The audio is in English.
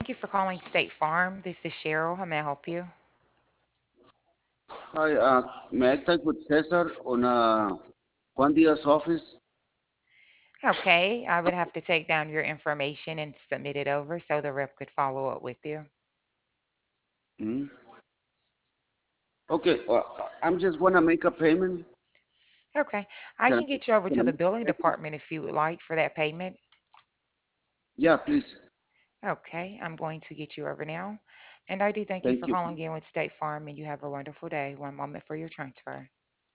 Thank you for calling State Farm. This is Cheryl. How may I help you? Hi, may I talk with Cesar on Juan Diaz office? Okay, I would have to take down your information and submit it over so the rep could follow up with you. Hmm? Okay, I'm just wanna make a payment. Okay, I Can I, can get you over can to I the make billing a payment? department if you would like for that payment. Yeah, please. Okay, I'm going to get you over now. And I do thank you Thank for you. calling in with State Farm, and you have a wonderful day. One moment for your transfer.